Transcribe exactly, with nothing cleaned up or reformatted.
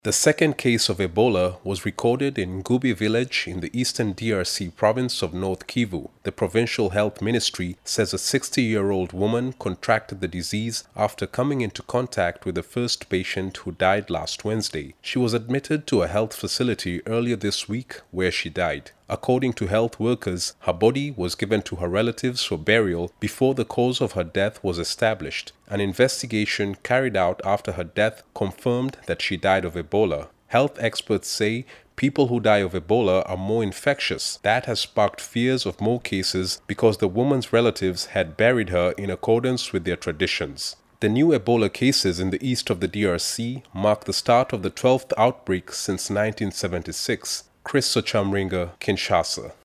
The second case of Ebola was recorded in Gubi village in the eastern D R C province of North Kivu. The provincial health ministry says a sixty-year-old woman contracted the disease after coming into contact with the first patient who died last Wednesday. She was admitted to a health facility earlier this week where she died. According to health workers, her body was given to her relatives for burial before the cause of her death was established. An investigation carried out after her death confirmed that she died of Ebola. Health experts say people who die of Ebola are more infectious. That has sparked fears of more cases because the woman's relatives had buried her in accordance with their traditions. The new Ebola cases in the east of the D R C mark the start of the twelfth outbreak since nineteen seventy-six. Chris Sochamringa, Kinshasa.